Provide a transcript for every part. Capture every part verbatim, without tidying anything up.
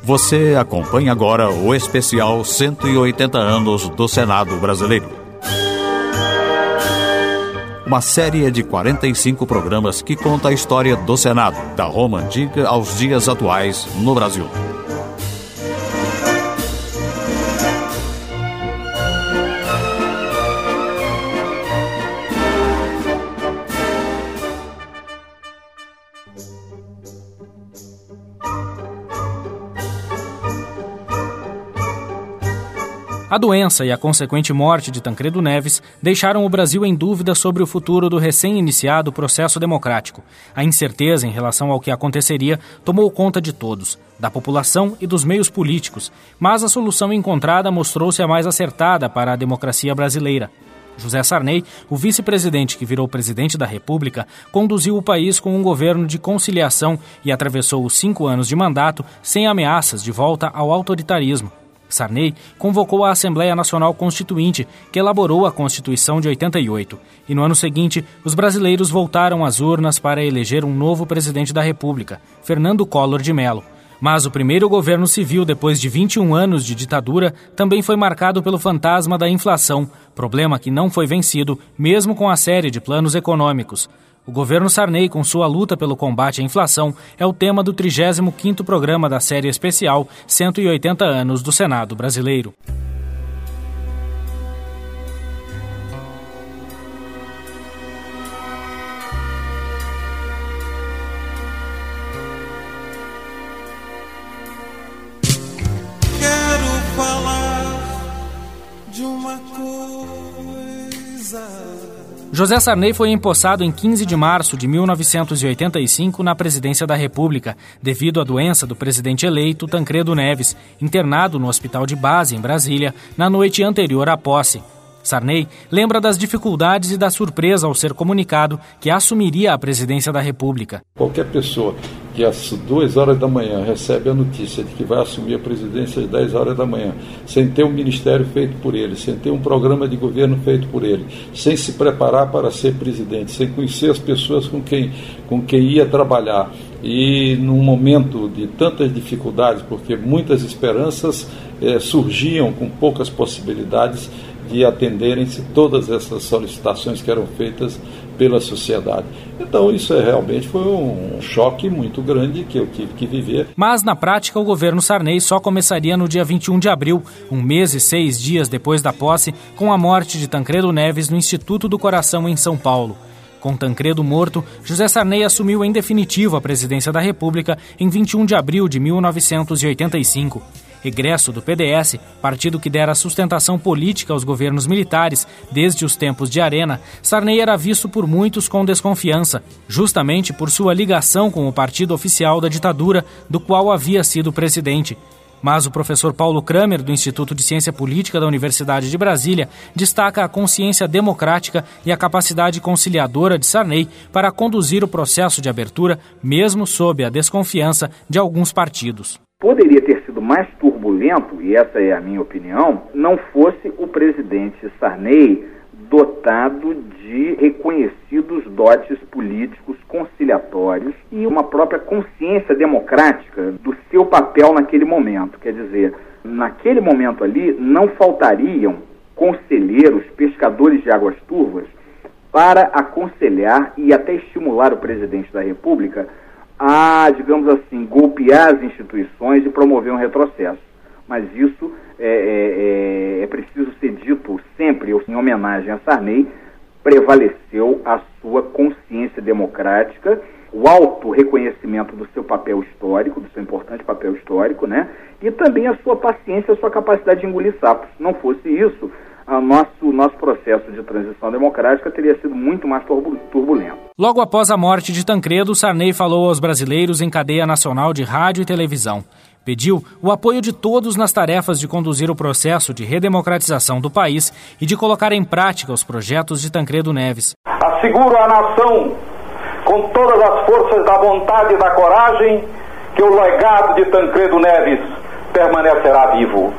Você acompanha agora o especial cento e oitenta anos do Senado Brasileiro. Uma série de quarenta e cinco programas que conta a história do Senado, da Roma Antiga aos dias atuais no Brasil. A doença e a consequente morte de Tancredo Neves deixaram o Brasil em dúvida sobre o futuro do recém-iniciado processo democrático. A incerteza em relação ao que aconteceria tomou conta de todos, da população e dos meios políticos, mas a solução encontrada mostrou-se a mais acertada para a democracia brasileira. José Sarney, o vice-presidente que virou presidente da República, conduziu o país com um governo de conciliação e atravessou os cinco anos de mandato sem ameaças de volta ao autoritarismo. Sarney convocou a Assembleia Nacional Constituinte, que elaborou a Constituição de oitenta e oito, e no ano seguinte, os brasileiros voltaram às urnas para eleger um novo presidente da República, Fernando Collor de Mello. Mas o primeiro governo civil, depois de vinte e um anos de ditadura, também foi marcado pelo fantasma da inflação, problema que não foi vencido, mesmo com a série de planos econômicos. O governo Sarney, com sua luta pelo combate à inflação, é o tema do trigésimo quinto programa da série especial cento e oitenta anos do Senado Brasileiro. Quero falar de uma coisa. José Sarney foi empossado em quinze de março de mil novecentos e oitenta e cinco na presidência da República, devido à doença do presidente eleito Tancredo Neves, internado no hospital de base em Brasília, na noite anterior à posse. Sarney lembra das dificuldades e da surpresa ao ser comunicado que assumiria a presidência da República. Qualquer pessoa que às duas horas da manhã recebe a notícia de que vai assumir a presidência às dez horas da manhã, sem ter um ministério feito por ele, sem ter um programa de governo feito por ele, sem se preparar para ser presidente, sem conhecer as pessoas com quem, com quem ia trabalhar, e num momento de tantas dificuldades, porque muitas esperanças eh, surgiam com poucas possibilidades de atenderem-se todas essas solicitações que eram feitas pela sociedade. Então isso é, realmente foi um choque muito grande que eu tive que viver. Mas na prática o governo Sarney só começaria no dia vinte e um de abril, um mês e seis dias depois da posse, com a morte de Tancredo Neves no Instituto do Coração em São Paulo. Com Tancredo morto, José Sarney assumiu em definitivo a presidência da República em vinte e um de abril de mil novecentos e oitenta e cinco. Egresso do P D S, partido que dera sustentação política aos governos militares desde os tempos de Arena, Sarney era visto por muitos com desconfiança, justamente por sua ligação com o partido oficial da ditadura, do qual havia sido presidente. Mas o professor Paulo Kramer, do Instituto de Ciência Política da Universidade de Brasília, destaca a consciência democrática e a capacidade conciliadora de Sarney para conduzir o processo de abertura, mesmo sob a desconfiança de alguns partidos. Poderia ter sido mais turbulento, e essa é a minha opinião, não fosse o presidente Sarney dotado de reconhecidos dotes políticos conciliatórios e uma própria consciência democrática do seu papel naquele momento. Quer dizer, naquele momento ali não faltariam conselheiros, pescadores de águas turvas para aconselhar e até estimular o presidente da República a, digamos assim, golpear as instituições e promover um retrocesso. Mas isso é, é, é preciso ser dito sempre, em homenagem a Sarney, prevaleceu a sua consciência democrática, o alto reconhecimento do seu papel histórico, do seu importante papel histórico, né? E também a sua paciência, a sua capacidade de engolir sapos. Se não fosse isso, o nosso, nosso processo de transição democrática teria sido muito mais turbulento. Logo após a morte de Tancredo, Sarney falou aos brasileiros em cadeia nacional de rádio e televisão. Pediu o apoio de todos nas tarefas de conduzir o processo de redemocratização do país e de colocar em prática os projetos de Tancredo Neves. Asseguro à nação, com todas as forças da vontade e da coragem, que o legado de Tancredo Neves permanecerá vivo.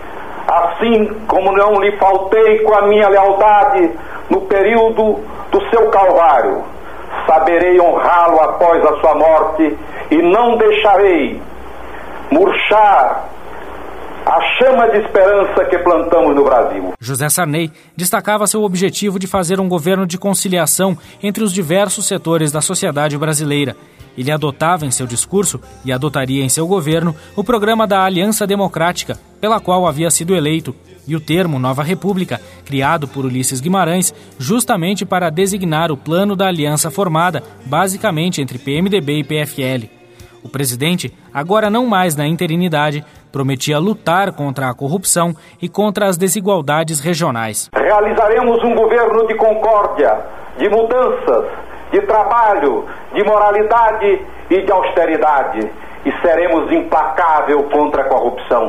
Assim como não lhe faltei com a minha lealdade no período do seu calvário, saberei honrá-lo após a sua morte e não deixarei murchar a chama de esperança que plantamos no Brasil. José Sarney destacava seu objetivo de fazer um governo de conciliação entre os diversos setores da sociedade brasileira. Ele adotava em seu discurso, e adotaria em seu governo, o programa da Aliança Democrática, pela qual havia sido eleito, e o termo Nova República, criado por Ulisses Guimarães, justamente para designar o plano da aliança formada, basicamente entre P M D B e P F L. O presidente, agora não mais na interinidade, prometia lutar contra a corrupção e contra as desigualdades regionais. Realizaremos um governo de concórdia, de mudanças, de trabalho, de moralidade e de austeridade, e seremos implacáveis contra a corrupção.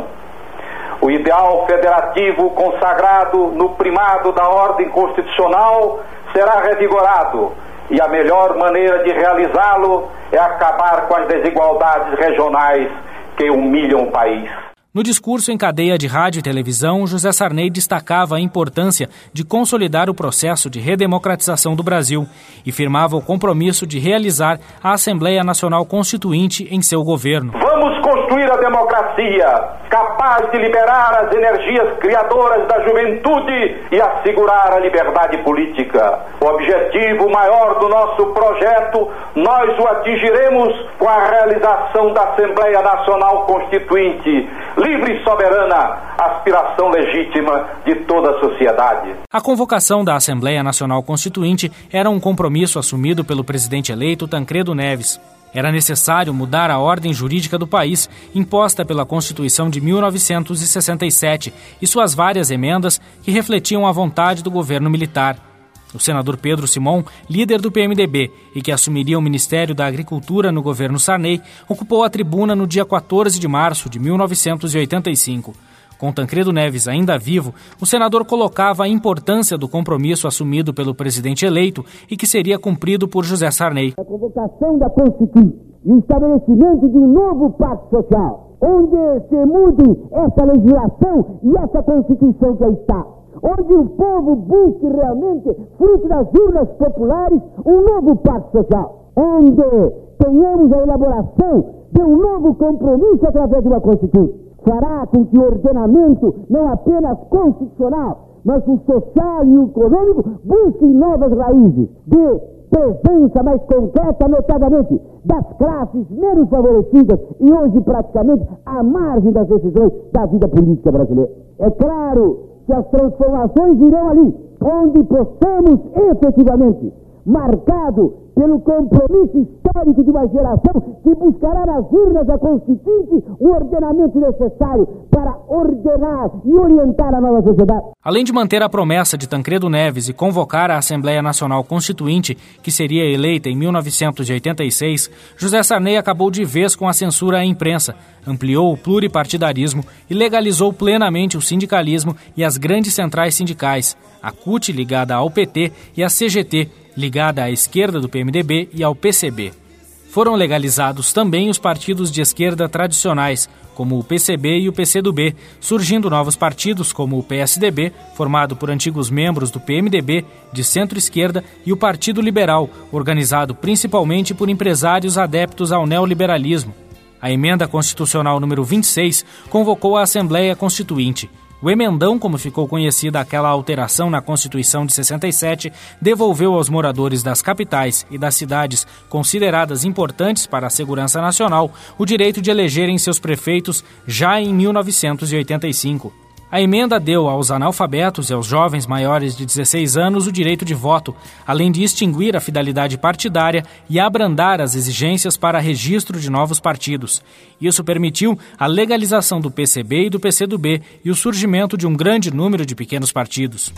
O ideal federativo consagrado no primado da ordem constitucional será revigorado, e a melhor maneira de realizá-lo é acabar com as desigualdades regionais que humilham o país. No discurso em cadeia de rádio e televisão, José Sarney destacava a importância de consolidar o processo de redemocratização do Brasil e firmava o compromisso de realizar a Assembleia Nacional Constituinte em seu governo. Vamos construir a democracia, capaz de liberar as energias criadoras da juventude e assegurar a liberdade política. O objetivo maior do nosso projeto, nós o atingiremos com a realização da Assembleia Nacional Constituinte, livre e soberana, aspiração legítima de toda a sociedade. A convocação da Assembleia Nacional Constituinte era um compromisso assumido pelo presidente eleito Tancredo Neves. Era necessário mudar a ordem jurídica do país, imposta pela Constituição de mil novecentos e sessenta e sete, e suas várias emendas que refletiam a vontade do governo militar. O senador Pedro Simon, líder do P M D B e que assumiria o Ministério da Agricultura no governo Sarney, ocupou a tribuna no dia quatorze de março de mil novecentos e oitenta e cinco. Com Tancredo Neves ainda vivo, o senador colocava a importância do compromisso assumido pelo presidente eleito e que seria cumprido por José Sarney. A convocação da Constituinte e o estabelecimento de um novo pacto social, onde se mude essa legislação e essa Constituição que aí está, onde o povo busque realmente, fruto das urnas populares, um novo pacto social, onde tenhamos a elaboração de um novo compromisso através de uma Constituição. Fará com que o ordenamento, não apenas constitucional, mas o social e o econômico, busquem novas raízes de presença mais concreta, notadamente, das classes menos favorecidas e hoje praticamente à margem das decisões da vida política brasileira. É claro que as transformações virão ali, onde possamos efetivamente, marcado pelo compromisso histórico de uma geração que buscará nas urnas da Constituinte o ordenamento necessário para ordenar e orientar a nova sociedade. Além de manter a promessa de Tancredo Neves e convocar a Assembleia Nacional Constituinte, que seria eleita em mil novecentos e oitenta e seis, José Sarney acabou de vez com a censura à imprensa, ampliou o pluripartidarismo e legalizou plenamente o sindicalismo e as grandes centrais sindicais, a C U T, ligada ao P T, e a C G T, ligada à esquerda do P M D B e ao P C B. Foram legalizados também os partidos de esquerda tradicionais, como o P C B e o P C do B, surgindo novos partidos como o P S D B, formado por antigos membros do P M D B, de centro-esquerda, e o Partido Liberal, organizado principalmente por empresários adeptos ao neoliberalismo. A Emenda Constitucional número vinte e seis convocou a Assembleia Constituinte. O emendão, como ficou conhecida aquela alteração na Constituição de sessenta e sete, devolveu aos moradores das capitais e das cidades consideradas importantes para a segurança nacional o direito de elegerem seus prefeitos já em mil novecentos e oitenta e cinco. A emenda deu aos analfabetos e aos jovens maiores de dezesseis anos o direito de voto, além de extinguir a fidelidade partidária e abrandar as exigências para registro de novos partidos. Isso permitiu a legalização do P C B e do P C do B e o surgimento de um grande número de pequenos partidos.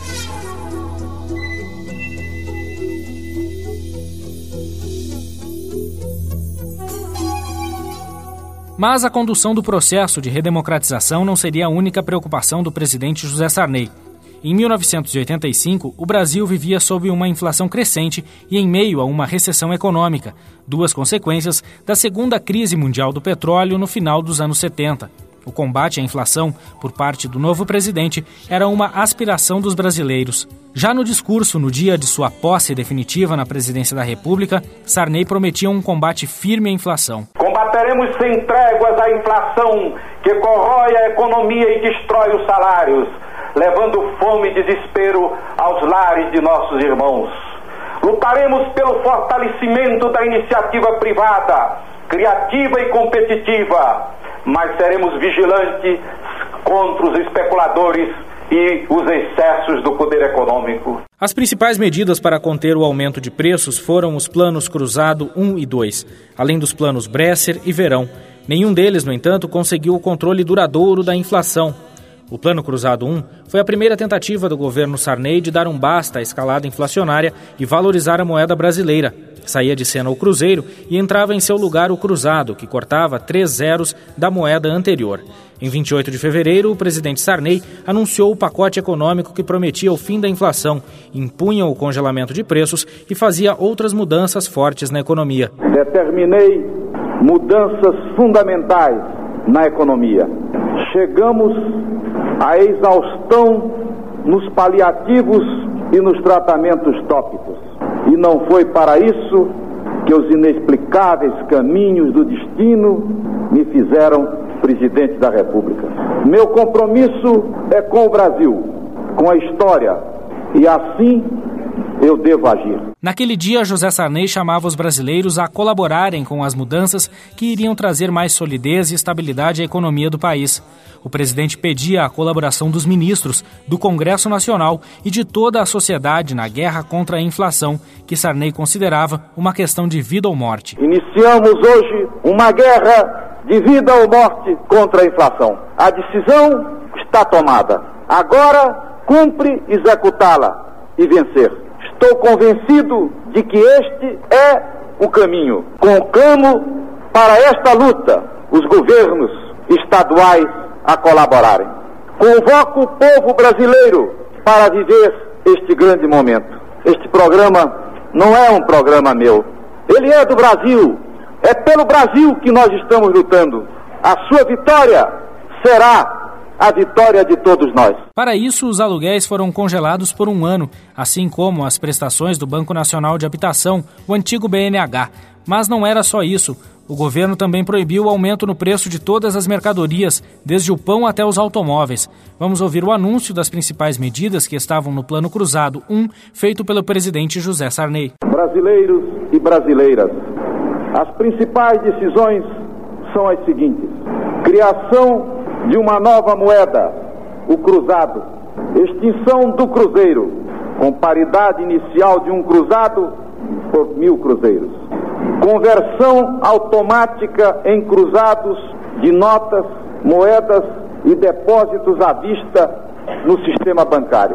Mas a condução do processo de redemocratização não seria a única preocupação do presidente José Sarney. Em mil novecentos e oitenta e cinco, o Brasil vivia sob uma inflação crescente e em meio a uma recessão econômica, duas consequências da segunda crise mundial do petróleo no final dos anos setenta. O combate à inflação, por parte do novo presidente, era uma aspiração dos brasileiros. Já no discurso, no dia de sua posse definitiva na presidência da República, Sarney prometia um combate firme à inflação. Combateremos sem tréguas a inflação que corrói a economia e destrói os salários, levando fome e desespero aos lares de nossos irmãos. Lutaremos pelo fortalecimento da iniciativa privada, criativa e competitiva, mas seremos vigilantes contra os especuladores e os excessos do poder econômico. As principais medidas para conter o aumento de preços foram os planos Cruzado um e dois, além dos planos Bresser e Verão. Nenhum deles, no entanto, conseguiu o controle duradouro da inflação. O Plano Cruzado um foi a primeira tentativa do governo Sarney de dar um basta à escalada inflacionária e valorizar a moeda brasileira. Saía de cena o cruzeiro e entrava em seu lugar o cruzado, que cortava três zeros da moeda anterior. Em vinte e oito de fevereiro, o presidente Sarney anunciou o pacote econômico que prometia o fim da inflação, impunha o congelamento de preços e fazia outras mudanças fortes na economia. Determinei mudanças fundamentais na economia. Chegamos à exaustão nos paliativos e nos tratamentos tópicos. E não foi para isso que os inexplicáveis caminhos do destino me fizeram presidente da República. Meu compromisso é com o Brasil, com a história, e assim eu devo agir. Naquele dia, José Sarney chamava os brasileiros a colaborarem com as mudanças que iriam trazer mais solidez e estabilidade à economia do país. O presidente pedia a colaboração dos ministros, do Congresso Nacional e de toda a sociedade na guerra contra a inflação, que Sarney considerava uma questão de vida ou morte. Iniciamos hoje uma guerra de vida ou morte contra a inflação. A decisão está tomada. Agora cumpre executá-la e vencer. Estou convencido de que este é o caminho. Conclamo para esta luta os governos estaduais a colaborarem. Convoco o povo brasileiro para viver este grande momento. Este programa não é um programa meu. Ele é do Brasil. É pelo Brasil que nós estamos lutando. A sua vitória será a vitória de todos nós. Para isso, os aluguéis foram congelados por um ano, assim como as prestações do Banco Nacional de Habitação, o antigo B N H. Mas não era só isso. O governo também proibiu o aumento no preço de todas as mercadorias, desde o pão até os automóveis. Vamos ouvir o anúncio das principais medidas que estavam no Plano Cruzado um, feito pelo presidente José Sarney. Brasileiros e brasileiras, as principais decisões são as seguintes: criação de uma nova moeda, o cruzado, extinção do cruzeiro, com paridade inicial de um cruzado por mil cruzeiros, conversão automática em cruzados de notas, moedas e depósitos à vista no sistema bancário,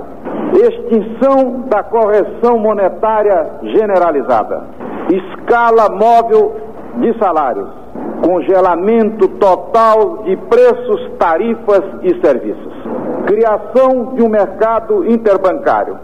extinção da correção monetária generalizada, escala móvel de salários, congelamento total de preços, tarifas e serviços, criação de um mercado interbancário,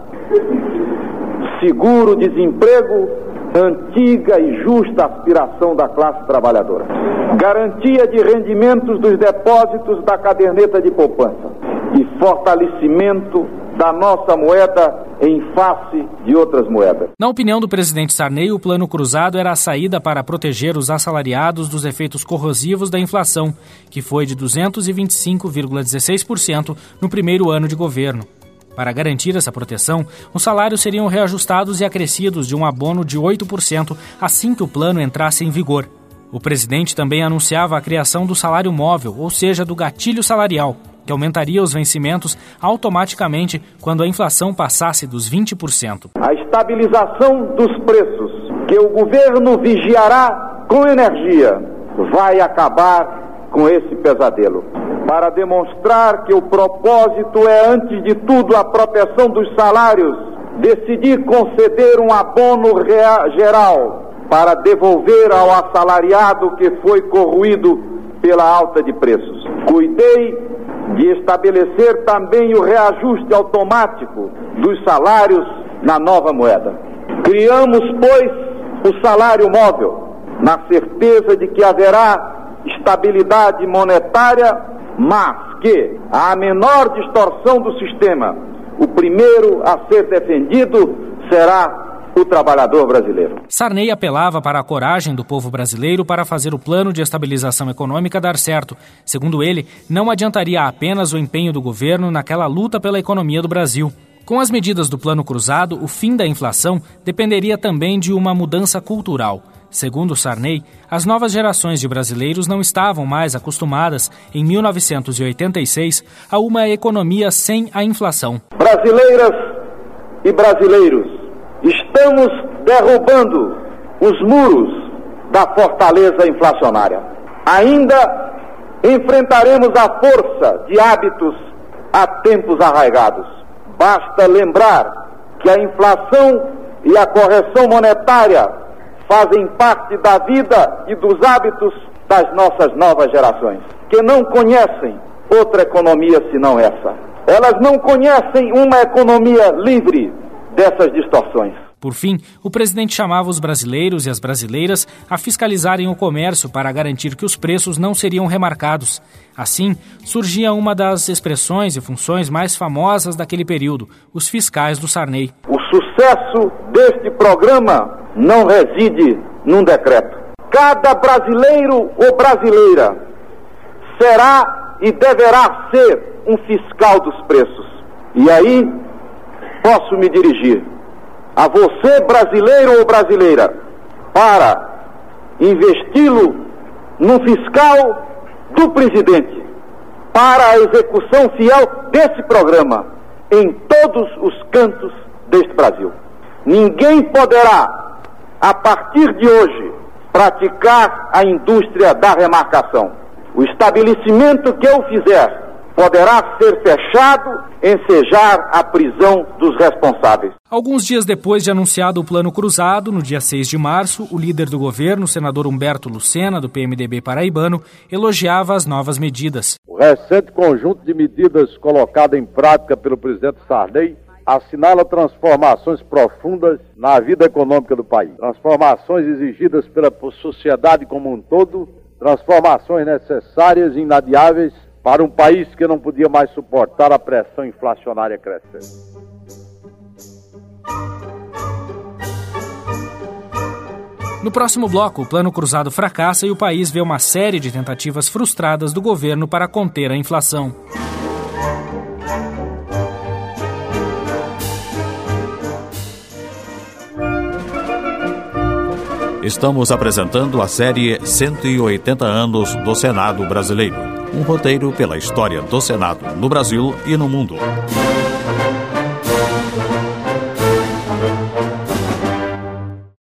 seguro-desemprego, antiga e justa aspiração da classe trabalhadora, garantia de rendimentos dos depósitos da caderneta de poupança e fortalecimento da nossa moeda em face de outras moedas. Na opinião do presidente Sarney, o Plano Cruzado era a saída para proteger os assalariados dos efeitos corrosivos da inflação, que foi de duzentos e vinte e cinco vírgula dezesseis por cento no primeiro ano de governo. Para garantir essa proteção, os salários seriam reajustados e acrescidos de um abono de oito por cento assim que o plano entrasse em vigor. O presidente também anunciava a criação do salário móvel, ou seja, do gatilho salarial, que aumentaria os vencimentos automaticamente quando a inflação passasse dos vinte por cento. A estabilização dos preços, que o governo vigiará com energia, vai acabar com esse pesadelo. Para demonstrar que o propósito é, antes de tudo, a proteção dos salários, decidi conceder um abono rea- geral para devolver ao assalariado que foi corroído pela alta de preços. Cuidei de estabelecer também o reajuste automático dos salários na nova moeda. Criamos, pois, o salário móvel, na certeza de que haverá estabilidade monetária mas que a menor distorção do sistema, o primeiro a ser defendido será o trabalhador brasileiro. Sarney apelava para a coragem do povo brasileiro para fazer o plano de estabilização econômica dar certo. Segundo ele, não adiantaria apenas o empenho do governo naquela luta pela economia do Brasil. Com as medidas do Plano Cruzado, o fim da inflação dependeria também de uma mudança cultural. Segundo Sarney, as novas gerações de brasileiros não estavam mais acostumadas, em mil novecentos e oitenta e seis, a uma economia sem a inflação. Brasileiras e brasileiros, estamos derrubando os muros da fortaleza inflacionária. Ainda enfrentaremos a força de hábitos há tempos arraigados. Basta lembrar que a inflação e a correção monetária fazem parte da vida e dos hábitos das nossas novas gerações, que não conhecem outra economia senão essa. Elas não conhecem uma economia livre dessas distorções. Por fim, o presidente chamava os brasileiros e as brasileiras a fiscalizarem o comércio para garantir que os preços não seriam remarcados. Assim, surgia uma das expressões e funções mais famosas daquele período, os fiscais do Sarney. O sucesso deste programa não reside num decreto. Cada brasileiro ou brasileira será e deverá ser um fiscal dos preços. E aí, posso me dirigir a você, brasileiro ou brasileira, para investi-lo num fiscal do presidente, para a execução fiel desse programa em todos os cantos deste Brasil. Ninguém poderá, a partir de hoje, praticar a indústria da remarcação. O estabelecimento que eu fizer poderá ser fechado, ensejar a prisão dos responsáveis. Alguns dias depois de anunciado o Plano Cruzado, no dia seis de março, o líder do governo, o senador Humberto Lucena, do P M D B paraibano, elogiava as novas medidas. O recente conjunto de medidas colocado em prática pelo presidente Sarney assinala transformações profundas na vida econômica do país. Transformações exigidas pela sociedade como um todo, transformações necessárias e inadiáveis para um país que não podia mais suportar a pressão inflacionária crescente. No próximo bloco, o Plano Cruzado fracassa e o país vê uma série de tentativas frustradas do governo para conter a inflação. Estamos apresentando a série cento e oitenta anos do Senado Brasileiro. Um roteiro pela história do Senado no Brasil e no mundo.